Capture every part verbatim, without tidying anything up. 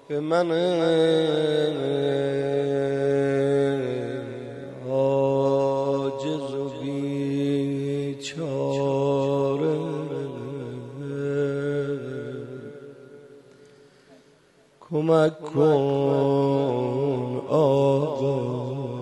به من عاجز و بیچاره کمک کن آقا.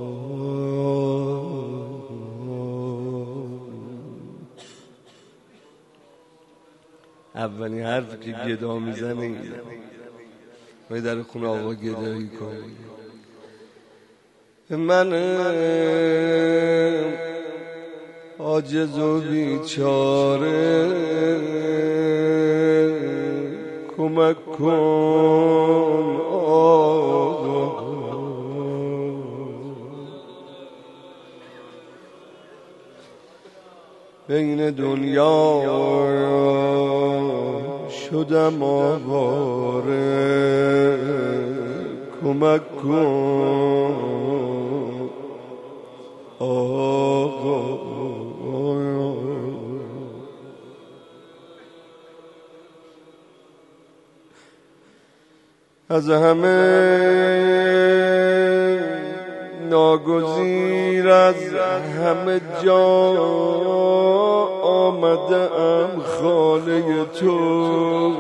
اولین حرفی که گدا میزنه اینه ما در خونه آقا گدایی کنی. من عاجز و بیچاره کمک کن آقا. بین دنیا شدم آواره کمک کن آقا. از همه ناگزیر از همه جا آمده ام خانه تو.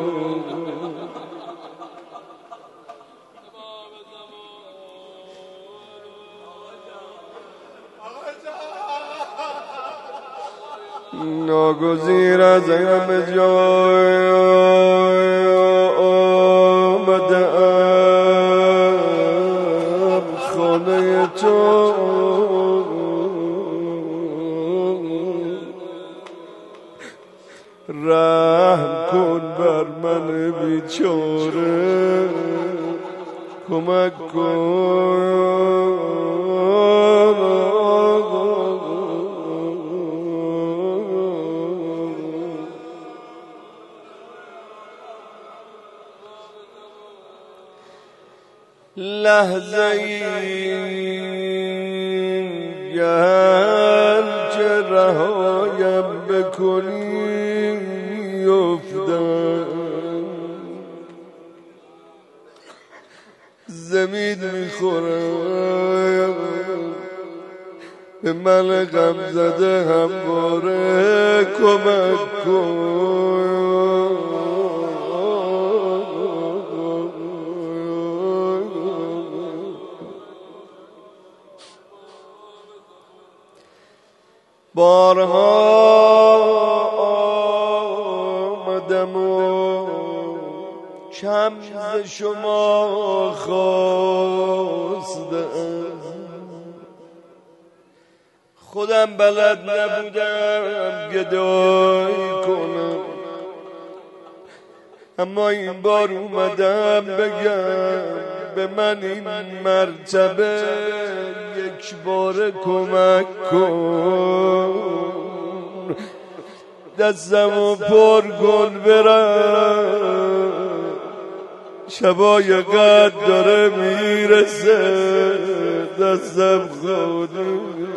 ناگزیر از همه جا آمده ام خانه تو. رحم کن بر من بیچاره کمک کن. لحظه ای گرچه رهایم بکنی افتم زمین میخورم. به من غم زده همواره کمک کن. بارها آمدم و کم ز شما خواستم. خودم بلد نبودم گدایی کنم، اما این بار اومدم بگم به من این مرتبه یک بار کمک کن. دستمو پر کن برم، شبای قد داره میرسه دستم خودم.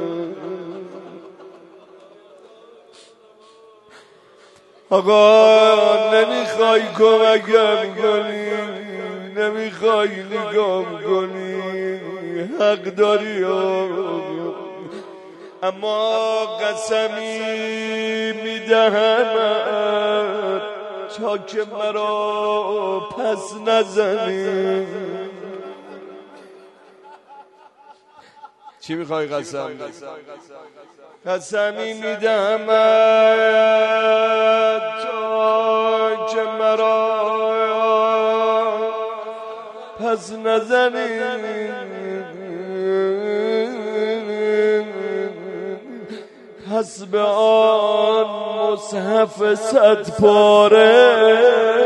آقا نمیخوای کمکم کنی، نمیخوای نگام کنی، حق داری آقا. اما قسمی میدهم تا که مرا پس نزنی. چی میخوای قسم؟ قسمی میدهم تا که مرا پس نزنی. پس به آن مصحف صد پاره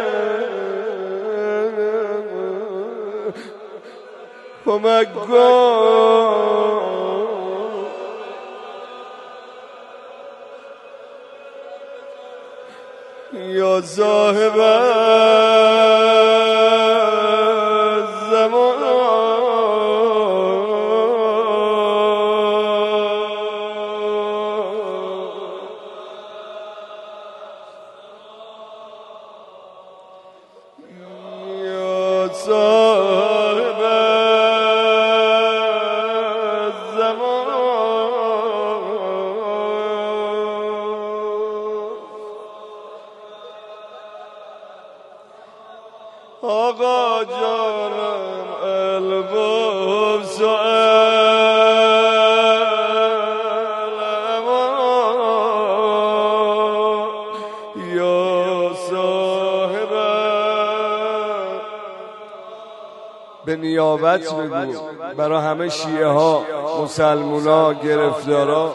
کمک کن. یا صاحب زمان یا صاحب آقا جانم القدس و یا ساهرم. به نیابت بگو برای همه شیعه ها، مسلمونا، گرفتارا.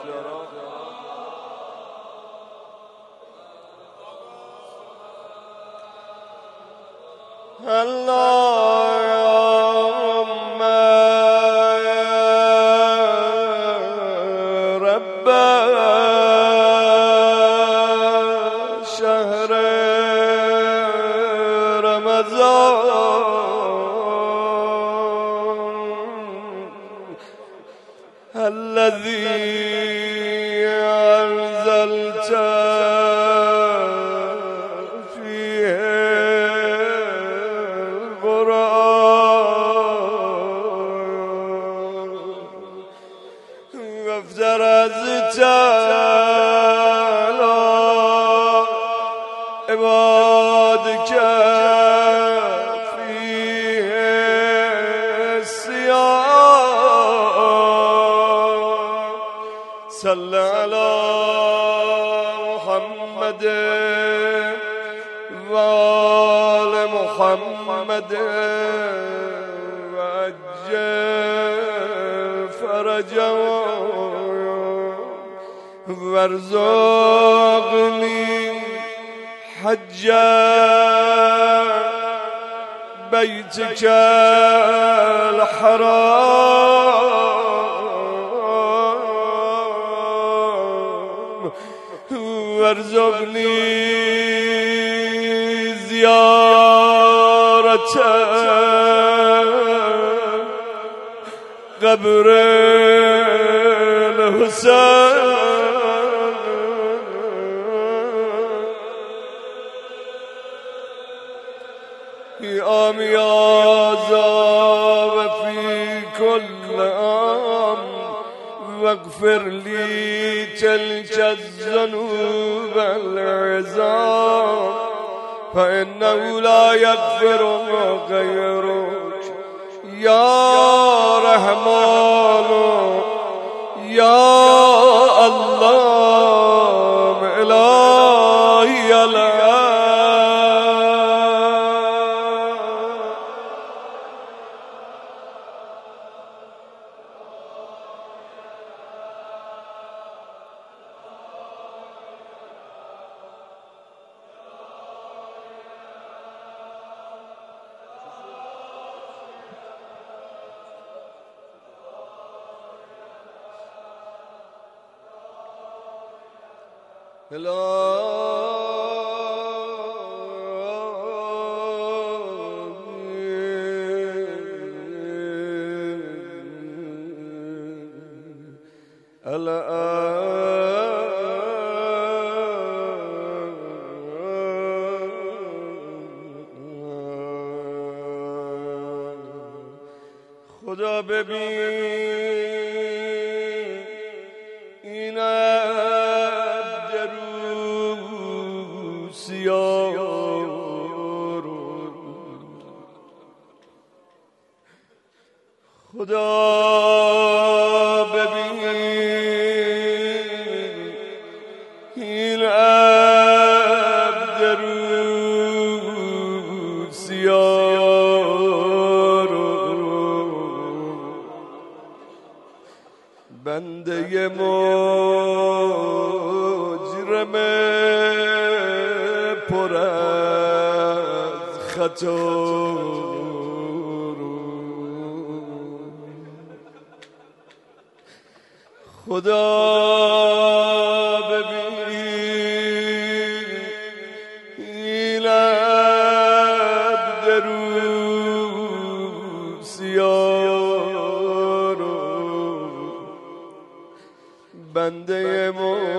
اللهم رب شهر رمضان الذي أنزلت افترضت على عبادك فيه الصيام صل على محمد وآل محمد وعجل فرجهم وارزقني حج بيتك الحرام وارزقني زيارة قبر الحسين عام يا زاب في كل عام واغفر لي تلك الذنوب العظام فإنه لا يغفر غيرك يا رحمن يا الله إلهي العالم. خدا ببین این عبد رو سیاه رو، خدا ببین این عبد رو سیاه رو، بنده مجرم پر از خطا رو، خدا ببین این عبد رو سیاه رو، بنده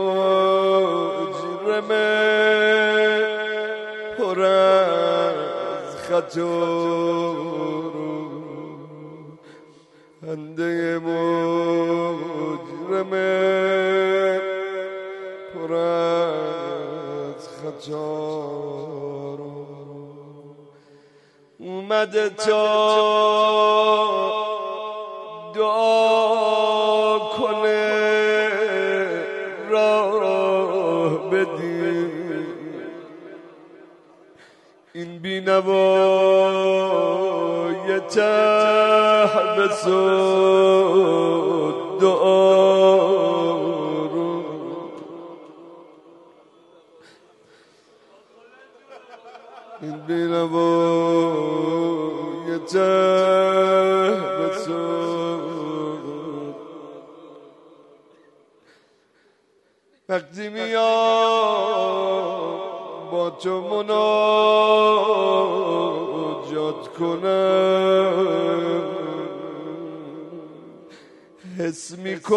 مجرم پر از خطا رو، بنده مجرم پر از خطا رو، اومده تا دعا کنه راه بدی این بینوای ته بسود دعا رو این بینوای ته بسود وقتی میام با تو مناجات کنم حس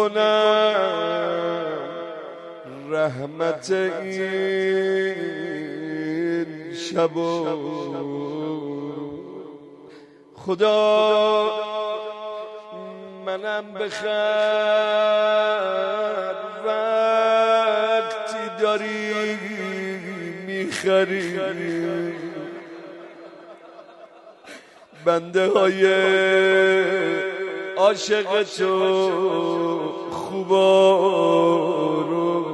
میکنم رحمت این شبا خدا منم بخر وقتی داری میخری بنده های عاشق تو خوبا رو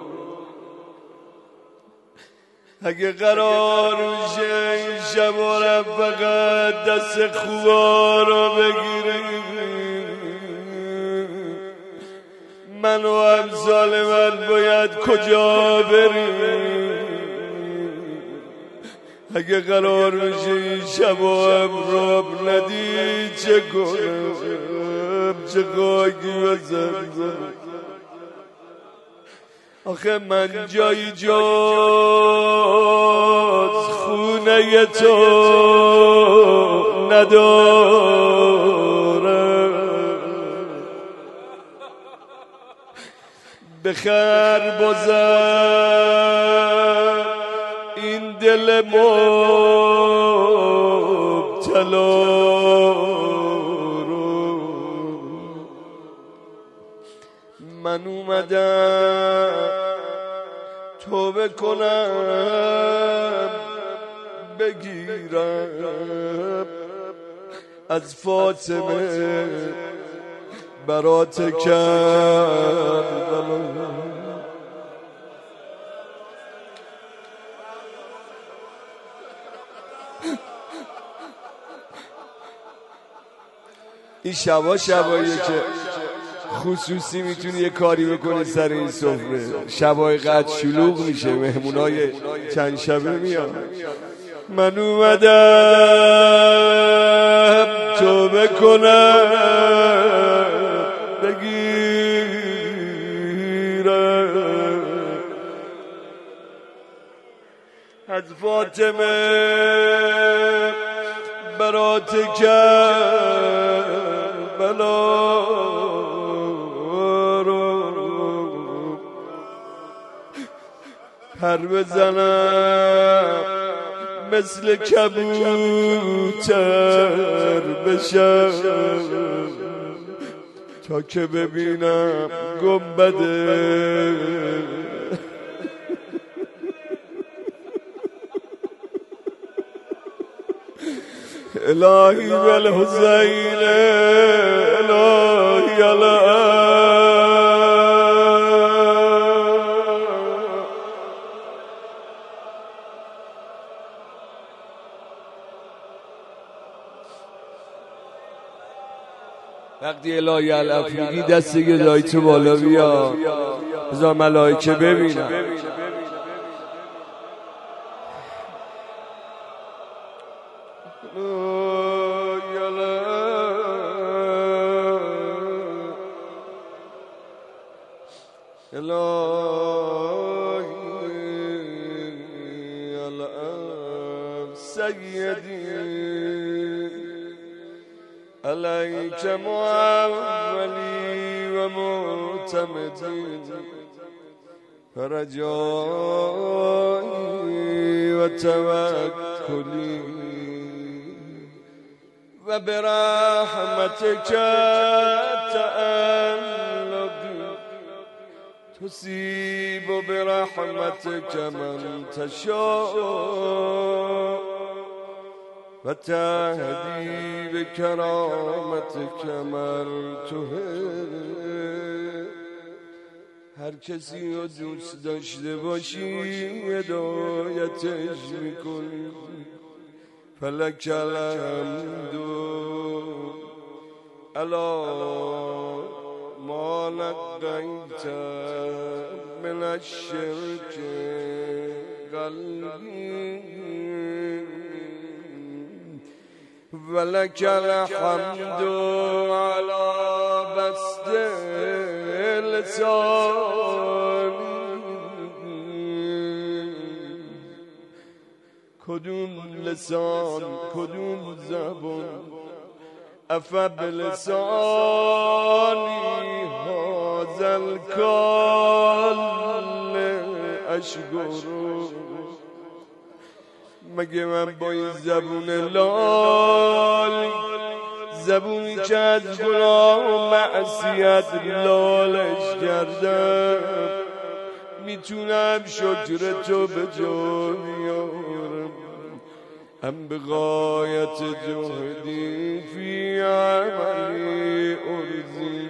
اگه قرار میشه این شبارم فقط دست خوبا رو بگیری من و امثال من باید کجا بریم اگه قرار میشه این شبا امراب ندی چه کنم چه خاکی بزن آخه من جایی جز خونه تو ندارم بخر بازم این دل مبتلا رو من اومدم توبه کنم بگیرم از فاطمه برات کردم این شبا شباییه که خصوصی میتونی یه کاری بکنی سر این سفره شبای قد شلوغ میشه مهمونای چند شبه میان من اومدم توبه کنم بگیرم از فاطمه برات کربلا پر بزنم مثل کبوتر بشم تا که ببینم گنبده الهی بالحسین الهی الهی وقتی الهی الافریقی دست گدایی تو بالا بیا بذار ملائکه ببینم الهی الام سیدی علیک معولی و معتمدی رجایی و توکلی و برحمتک تعلقی تصیب برحمتک من تشاء و تهدی به کرامت کمر توه. هر کسی رو دوست داشته باشی هدایتش میکنی. فلک الحمد علی ما نقیت من الشرک قلبی ولک الحمد علی بسط لسانی. کدوم لسان کدوم زبان افا بلسانی هذا الکال اشکرو. مگه من با این زبون لال، زبونی که از گناه و معصیت لالش کردم، میتونم شکر تو به جا بیارم؟ ام بغایت جهدی فی عملی ارزی.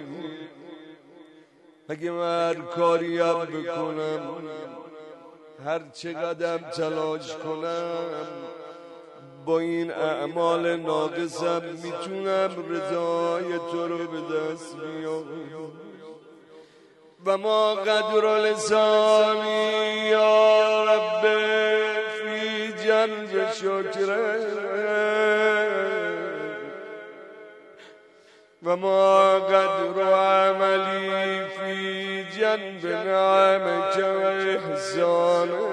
اگه من هر کاریم بکنم، هر چقدر تلاش کنم، با این اعمال ناقصم میتونم رضای تو رو به دست بیارم. و ما قدر لسانی یا رب فی جنب شکره، و ما قدر عملی فی جنب نعمک و احسانه.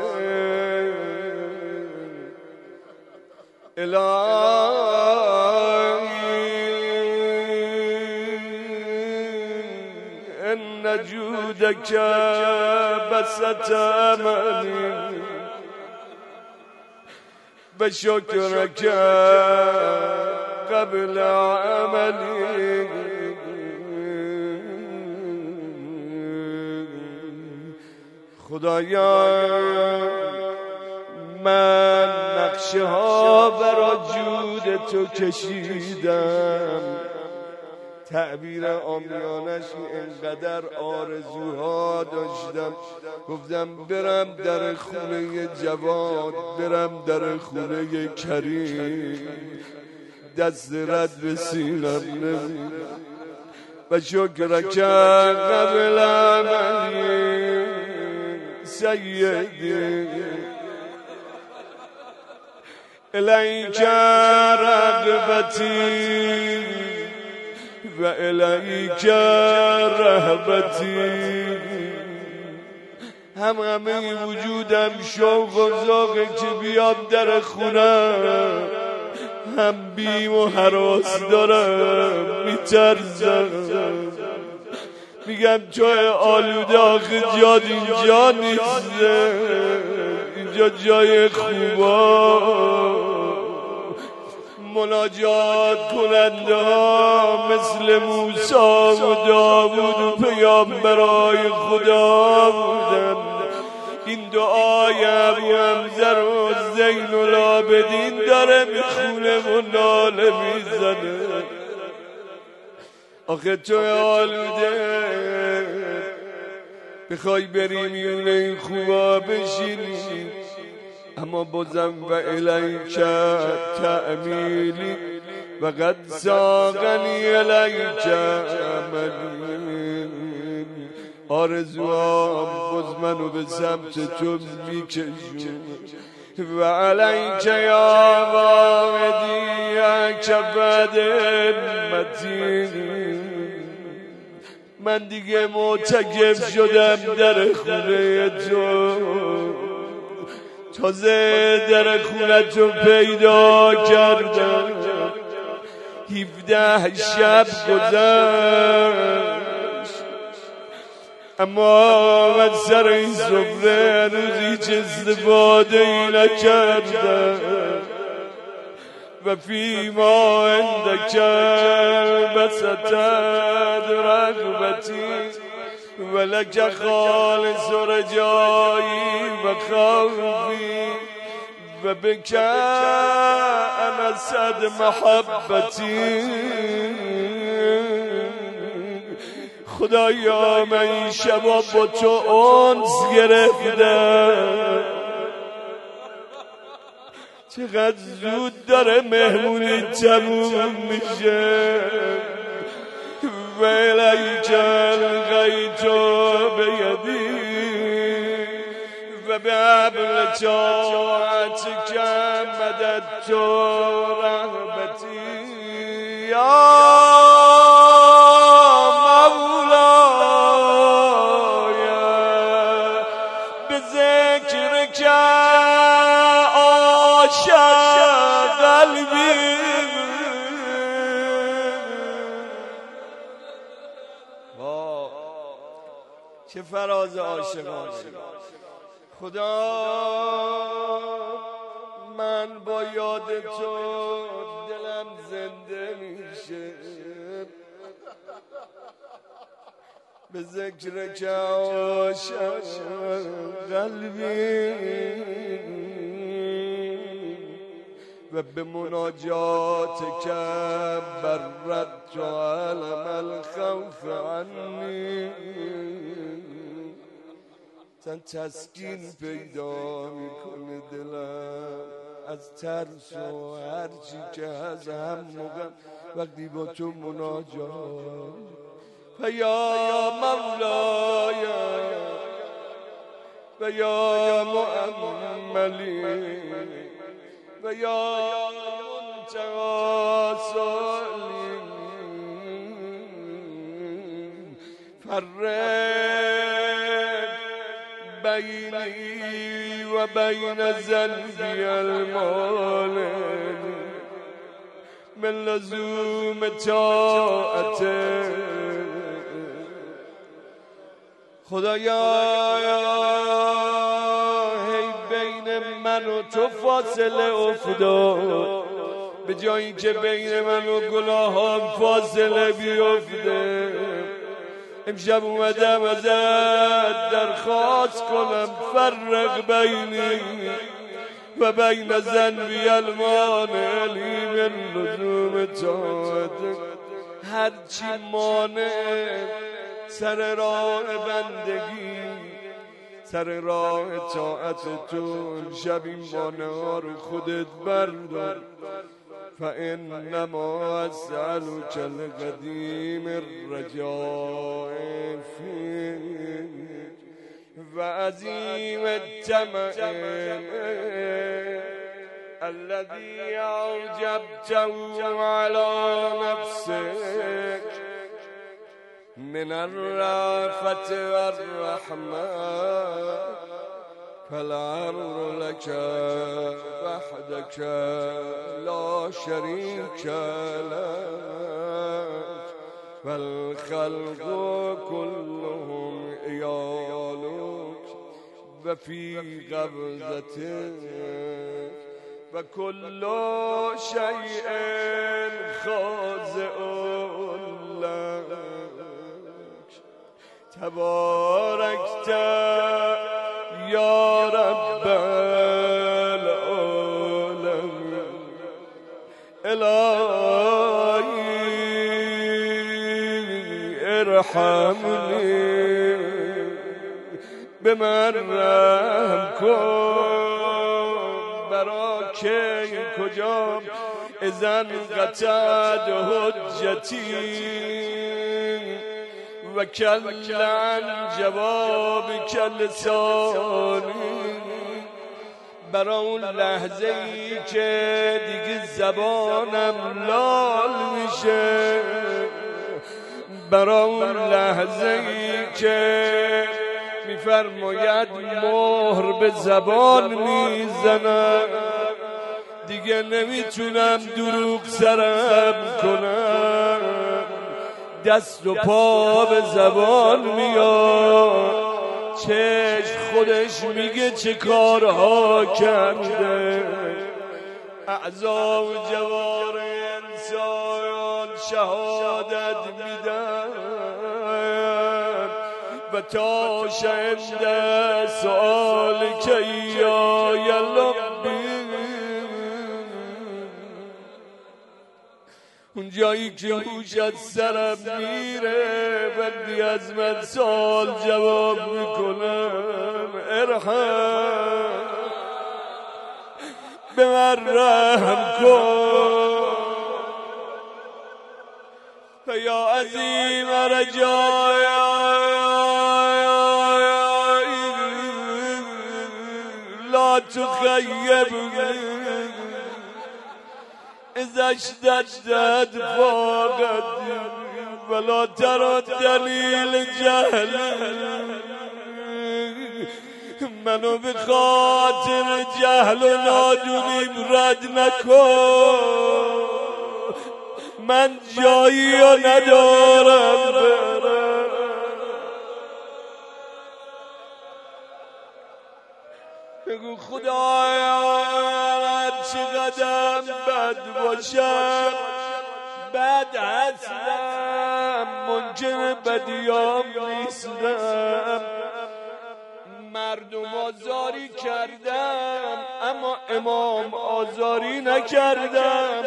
الهی ان جودک بسط عملی و شکرک قبل عملی. خدایا من نقشه ها برا جود تو کشیدم، تعبیر عامیانش اینقدر آرزوها داشتم، گفتم برم در خونه جواد، برم در خونه کریم، دست رد به سینم نمید و شکرک قبل عملی سیدی. الیک رغبتی و الیک رهبتی. هم همه وجودم شوق و ذوقه که بیام در خونم، هم بیم و هراس دارم، میترسم، میگم تو آلوده آخه جاد اینجا نیسته، اینجا جای خوبا. مناجات کننده ها مثل موسی و داوود و پیامبرای خدا بودن. این دعای ابو حمزه رو زین العابدین داره میخونه و ناله میزنه. آخه تو آلوده بخوای بری میونه این خوبا بشینی، اما بازم و الیک تعمیلی و قد ساقنی الیک عملی. آرزوام باز منو به سمت تو میکشون. و علیک یا واحدی کفد متین. من دیگه معتکف شدم در خونه تو، تازه در خونه تو پیدا کردم. هفده شب گذشت، اما من سر این سفره هنوز هیچ استفاده ای نکردم. و فی ما عندک بسطت رغبتی و لک خالص رجایی و خوفی و بکن اسد محبتی. خدایا من این شبا با تو انس گرفتم، چقدر زود داره مهمونی تموم میشه. ولیک الغیت بیدی و به حبل طاعتک مددت رهبتی. یا مولای به ذکرک عاشق قلبی. چه فراز عاشقانه. خدا من با یاد تو دلم زنده میشه. به ذکر که عاشق قلبی و به مناجات که برد علم الخوف عنی. تن تسکین پیدا میکنه دلم از ترس و هرچی که از هم مغم وقتی با تو مناجات. و یا مولای و یا مؤملی و یا منتقی سالین فرق بینی و بین ذنبی المالک من لزوم طاعته. خدایا هی بین من و تو فاصله افتاد، به جایی که بین من و گناهام فاصله بیفته. امشب اومدم ازت درخواست کنم فرق بینی و بین ذنبی المانع لی من لزوم طاعتک. هرچی مانع سر راه بندگی سر راه طاعت تو، شب این مانع ها رو خودت بردار. فإنما أسألك القديم الرجاء فيك وعظيم الطمع الذي أوجبته على نفسك من الرأفة والرحمة. فالأمر لك وحدك لا شريك لك والخلق كلهم عيالك وفي قبضتك وكل شيء خاضع لك. تباركت یا رب العالمین. الهی ارحمنی، به من رحم کن. برا که کجا اذن قطعت حجتی و کل عن جواب کل لسانی. برای اون لحظه ای که دیگه زبانم لال میشه، برای اون لحظه ای که میفرماید مهر به زبان میزنم، دیگه نمیتونم دروغ سرم کنم، دست و پا به زبان میاد، چشم خودش میگه چه کارها کرده، اعضا و جوار انسان شهادت میدن و تا شهنده سؤال که یا یا لبی اون جایی که هوش از سرم میره وقتی از من سوال جواب میکنم ارحم به من رحم کن یا عظیم رجای لا تخیب اذا اشتدت فاقد ولا ترى دلیل جهل منو به خاطر جهل و نادونیم رد نکن من جایی رو ندارم برم بگو خدایا چقدر بد باشم بد هستم ممکنه بدیام نیستم مردم آزاری کردم اما امام آزاری نکردم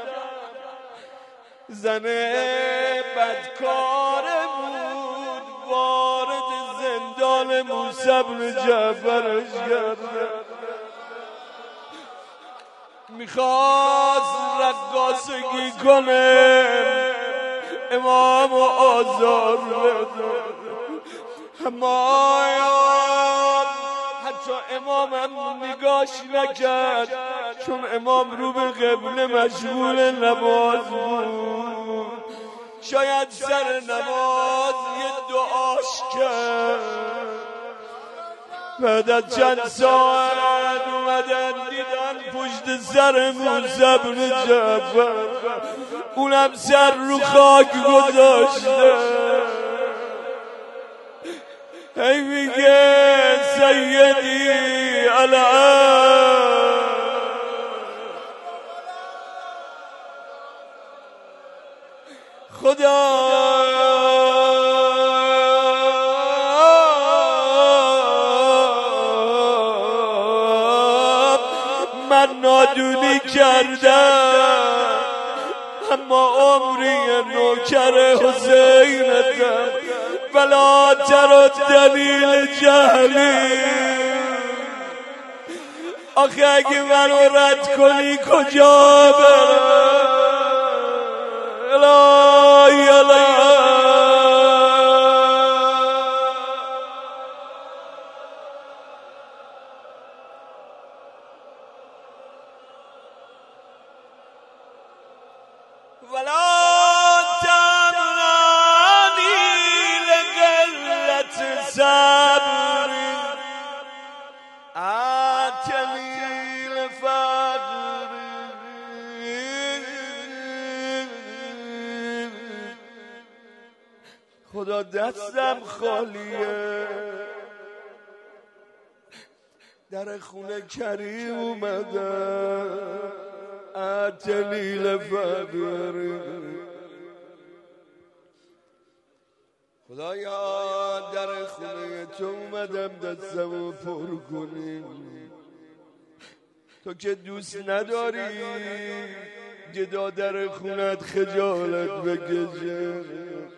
زنه بدکاره بود وارد زندان موسی بن جعفرش کردم میخواست رقاصگی کنه امام آزار بده اما حتی امامم نگاش نکرد چون امام رو به قبله مشغول نماز بود شاید سر نماز یه دعاش کرد بعد از چند ساعت اومدن دیدن پشت سر موسی بن جعفر اونم سر رو خاک گذاشته هی میگه سیدی الان خدا من نادونی کردم اما عمری نوکر حسینتم ولا ترى دلیل جهلی آخه اگه منو رد کنی کجا برم الهی الهی ولا تمنعنی لقلت صبر آتنی لفقر خدا دستم خالیه در خونه کریم اومدم آتنی لفقر خدایا در خونه تو اومدم دستمو پر کنی تو که دوست نداری گدا در خونت خجالت بکشه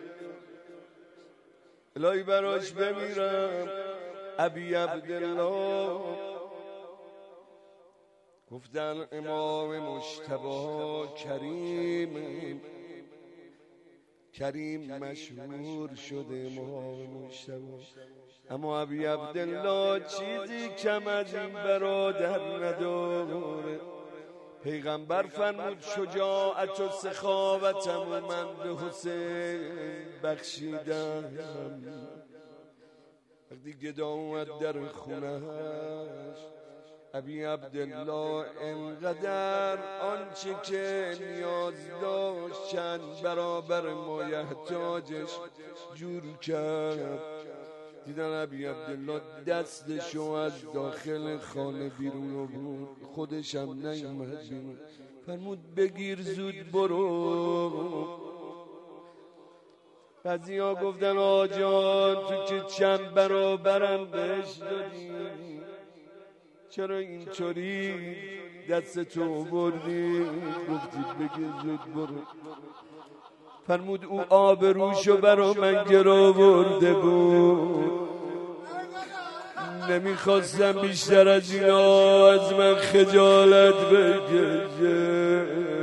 الهی براش بمیرم ابی عبدالله گفتن امام مجتبی کریم کریم مشهور شده امام مجتبی اما ابی عبدالله چیزی کم از این برادر نداره پیغمبر فرمود شجاعت و سخاوتم و من به حسین بخشیدم وقتی گدا اومد در خونهش ابی عبدالله انقدر آنچه که نیاز داشت چند برابر مایحتاجش جور کرد دیدن ابی عبدالله دستشو از داخل خانه بیرون بود خودش هم نیومد بیرون فرمود بگیر زود برو بعضی ها گفتن آجان تو که چند برابرم بهش دادی چرا اینطوری دست تو بردی گفتی بگه زود برو فرمود او آبروشو برا من گرا برده بود نمیخواستم بیشتر از اینا از من خجالت بکشه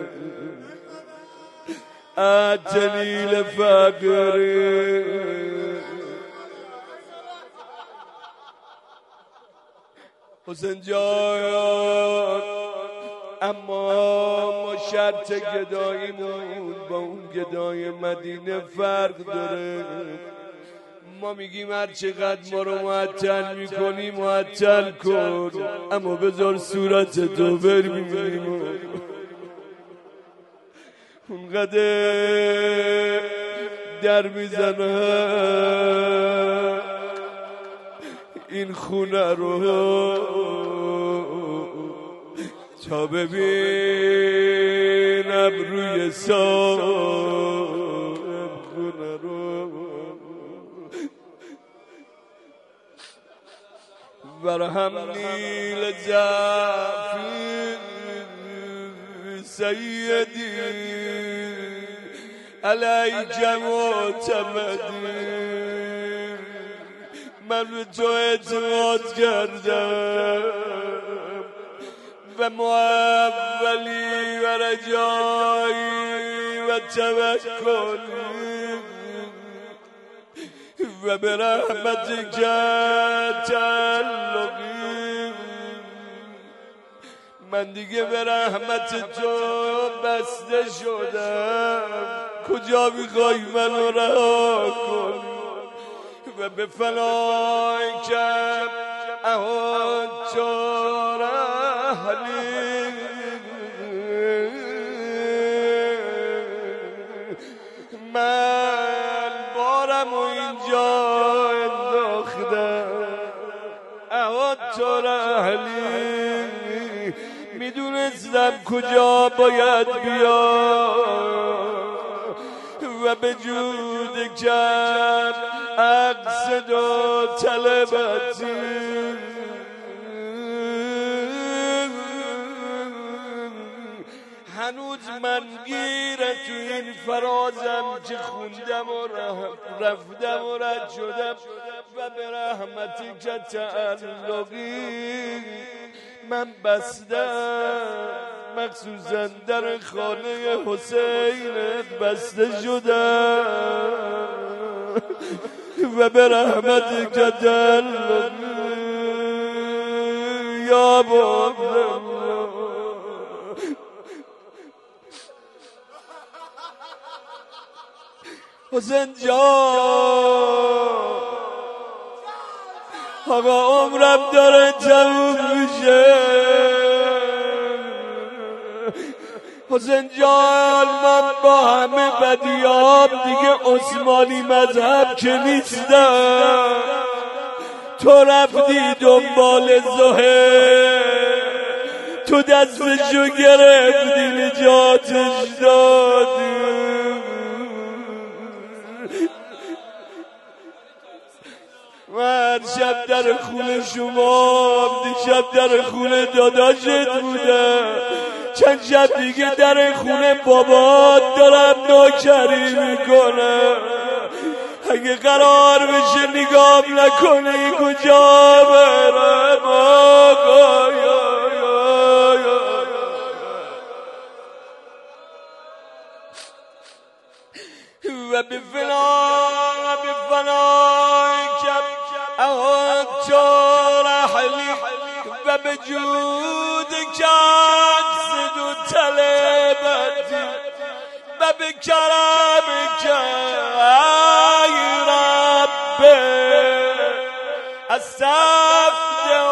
اتلیل فقری حسین جان اما ما شرط گداییمون با اون گدای مدینه فرق داره ما میگیم هر چقدر ما رو معطل میکنی معطل کن اما بذار صورت تو ببینیم اونقدر در میزنه این خونه رو تا ببینم روی صاحب خونه رو برهم نیل جعفی سیدی علیک معتمدی من به تو اعتماد کردم و مولی و رجایی و توکلی و به رحمت تعلقی من دیگه به رحمت تو بسته شدم کجا میخوای منو رها کنی و به فنای کم احاد تو رحلی من بارم و اینجا انداختم احاد تو رحلی میدونستم کجا باید بیام و به جود کرد اقصد و طلبتی هنوز من گیره تو این فرازم که خوندم و رفتم و رد شدم و به رحمتی که تعلقی من بستم مخصوصا در خانه حسین بسته شدم و به رحمت که تعلقی یا بابا حسین جان آقا عمرم داره تموم میشه حسین جان من با همه بدیام دیگه عثمانی مذهب که نیستم تو رفتی دنبال زهر تو دستشو گرفتی نجاتش دادی من شب در خونه شما دیشب در خونه داداشت بودم چند شب دیگه در خونه بابات دارم نوکری میکنم اگه قرار بشه نگام نکنی کجا برم آقا و به فلان به فلان کم احاد تو رحلی و به جود کسد و طلبتی و به کرم که ای رب از سفت و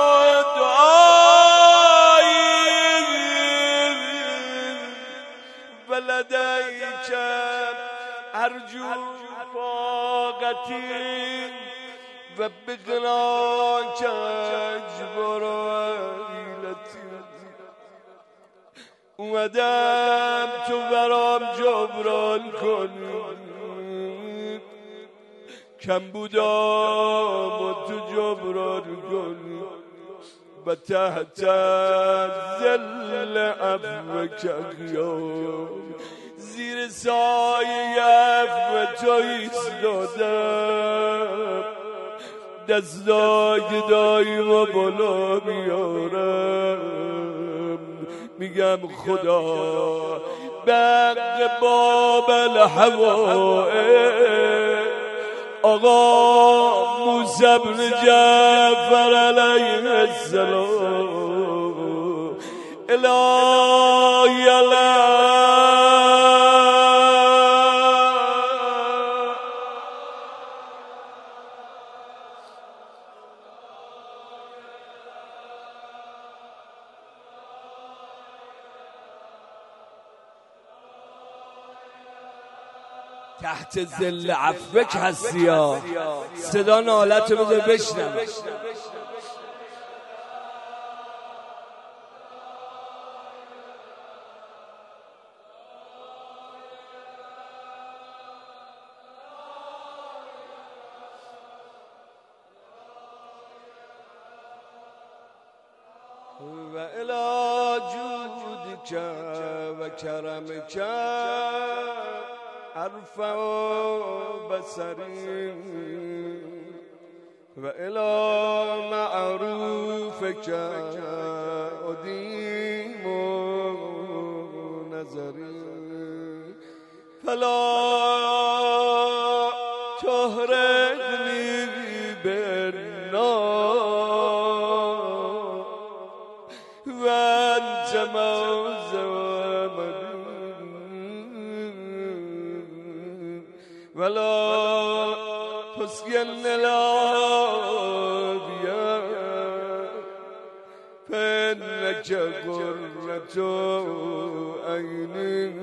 دعایی و لدیک ارجو فاقتی و بغنا کجبر عیلتی اومدم تو برام جبران کنی کم بودم و تو جبران کنی و تحت ظل عفوک زیر سایه عفو تو ایستادم دستای گدایی و بالا میارم میگم خدا بق باب الحوائج آقا موسی بن جعفر علیه السلام الهی تحت ظل عفوک هستی ها صدا نالت رو بذار بشنم و الی جودک و کرمک ارفع بصری و الی معروفک ادیم نظری فلا تحرقنی بالنار و انت موضع ولا تسكن الابيا فانك قرة عيني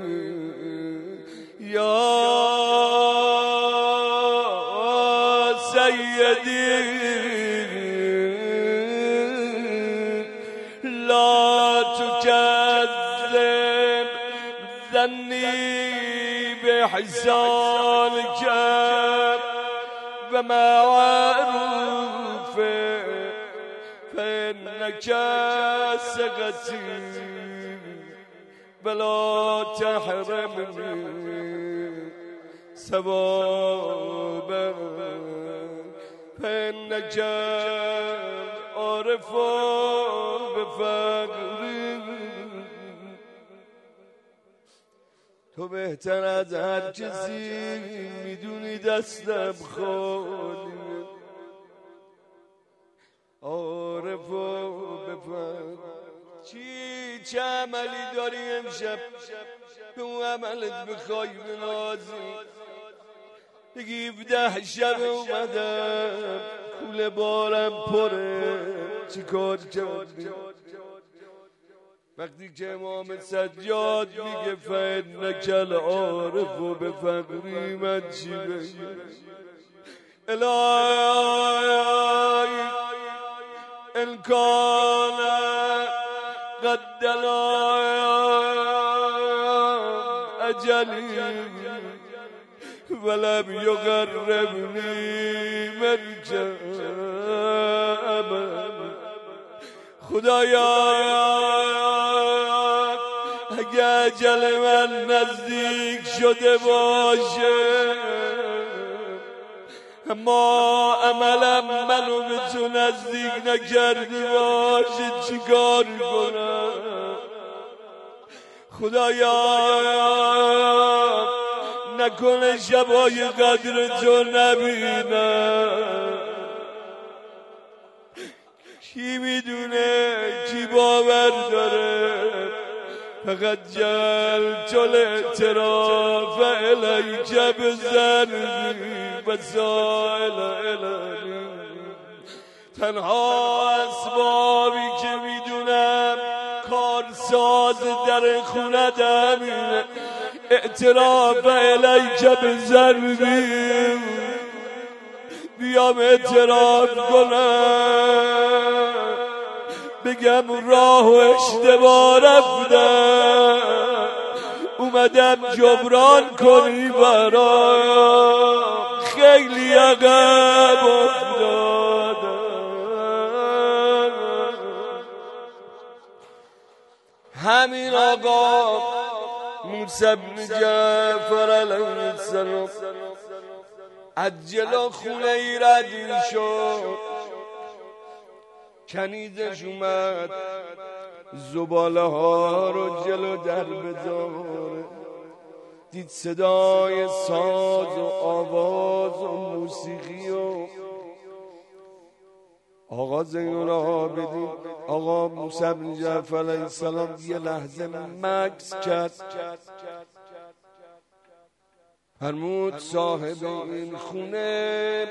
يا سيدي لا تكذب ظني بحسانك ومعروف فإنك سقتي ولا تحرمني ثوابا فإنك عارف بفقري تو بهتر از هر کسی میدونی دستم خالی عارف و بفهم چی چه عملی داری امشب به اون عملت بخوای بنازی بگی هفده شب اومدم کوله بارم پره چی کار کردی وقتی که امام سجاد میگه فإنک العارف و به فقری من چی بگم الهی ان کان قد دنا اجلی ولم یقربنی من جمع خدایا اگه اجل من نزدیک شده باشه اما عملم منو به تو نزدیک نکرده باشه چیکار کنم خدایا نکنه شبای قدر تو نبینم کی میدونه کی باور داره فقط جلت الاعتراف الیک بذنبی و سائل الهی تنها اسبابی که میدونم کارساز در خوندم اعتراف الیک بذنبی بیام اعتراف کنم بگم راه و اشتباه رفتم اومدم جبران کنی برام خیلی عقب افتادم آقا موسی بن جعفر علیه السلام از جلو خونه ای رد شد، کنیزش اومد زباله ها رو جلو در بذاره، دید صدای ساز و آواز و موسیقی و آقا زین العابدین آقا موسی بن جعفر علیه السلام یه لحظه مکث کرد، فرمود صاحب این خونه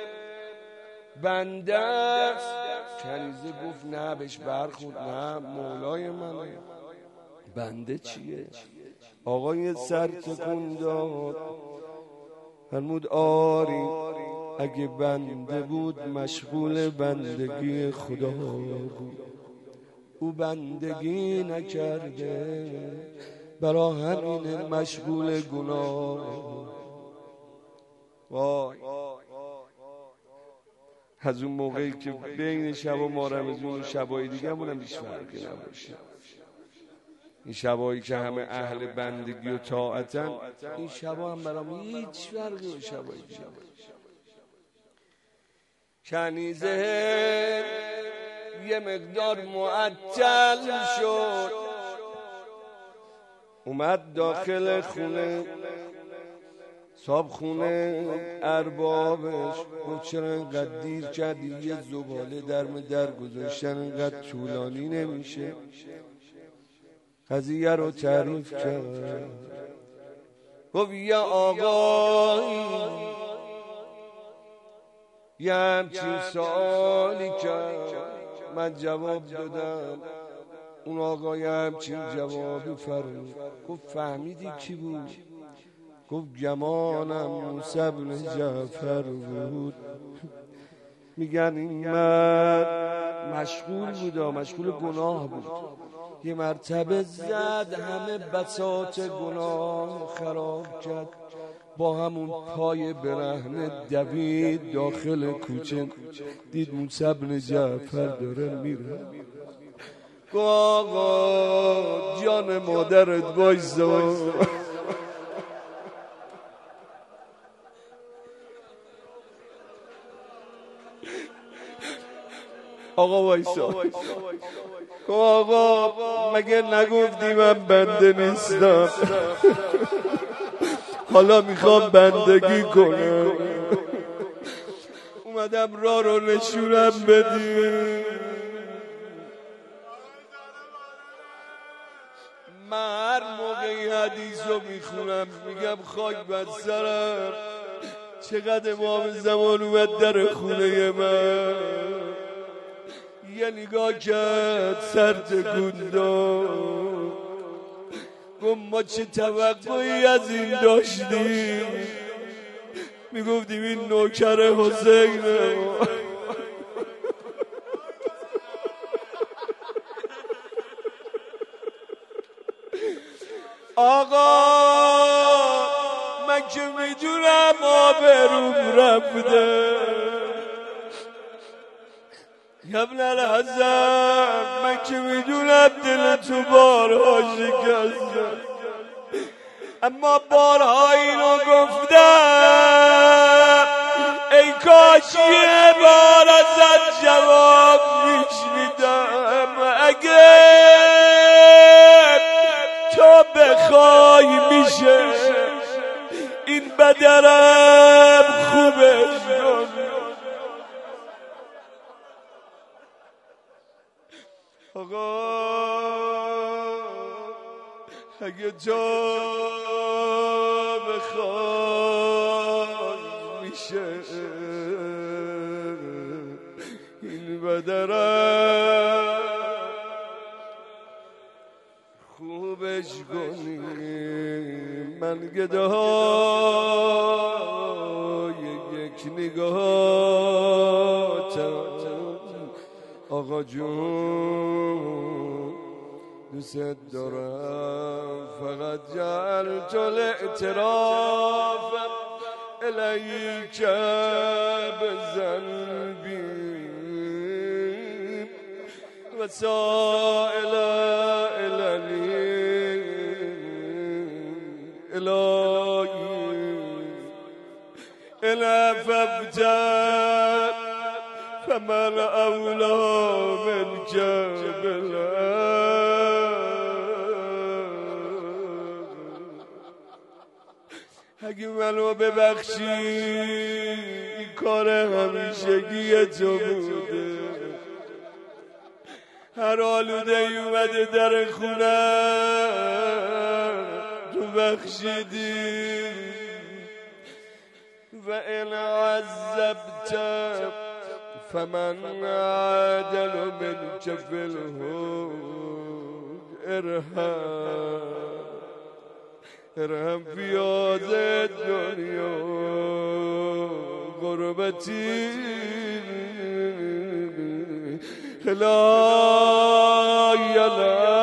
بنده است. کنیزه گفت نه، بهش برخورد، نه مولای منه، بنده چیه؟ آقا یه سر تکون داد، فرمود آری اگه بنده بود مشغول بندگی خدا بود، او بندگی نکرده برا همین مشغول گناه. وای از اون موقعی که بین شب و ما رمضان و شبای دیگه همونم بیش فرقی نباشه، این شبایی که همه اهل بندگی و طاعتن، این شبا هم برام هیچ فرقی و شبایی دیگه. کنیزه یه مقدار معطل شد، اومد داخل خونه، صاحب خونه اربابش گفت چرا اینقدر دیر کردی؟ یه زباله درم در گذاشتن اینقدر طولانی نمیشه. قضیه رو تعریف کرد، گفت یه آقایی یه همچین سوالی کرد، من جواب دادم، اون آقای همچین جوابی فرمود. گفت فهمیدی کی بود؟ گفت گمانم موسی بن جعفر بود. میگن این مرد مشغول بود، مشغول گناه بود، یه مرتبه زد همه بساط گناه خراب کرد، با همون پای برهنه دوید داخل کوچه، دید موسی بن جعفر داره میره. گفت آقا جان مادرت وایسا، آقا وایسا. آقا مگه نگفتی من بنده نیستم؟ حالا میخوام بندگی کنم، اومدم راه رو نشونم بدی. من هر موقعی حدیث رو میخونم میگم خاک بر سرم، چقدر امام زمان اومد در خونه من، یه نگاه کرد سر تکون داد، گفت ما چه توقعی از این داشتیم؟ میگفتیم این نوکر حسینه. آقا من که میدونم آبروم رفته، ابن الحسن من که میدونم دل تو بارها شکسته، اما بارها اینو گفتم ای کاش یه بار ازت جواب میشنیدم، اگه تو بخوای میشه این بدرم خوبش کن. آقا اگه تو بخوای میشه این بدرم خوبش کنی. من گدای یک نگاهتم آقا جون، دوست دارم فقط جعلت الاعتراف الیک بذنبی و سائل اللی الهی إن عفوت فمن أولى منك اگه منو ببخشی این کار همیشگی تو بوده هر آلوده ای اومده در خونه تو بخشیدی و این عذبت فمن عادل من جفله ارحم ارحم فی هذه الدنیا غربتی لا یلا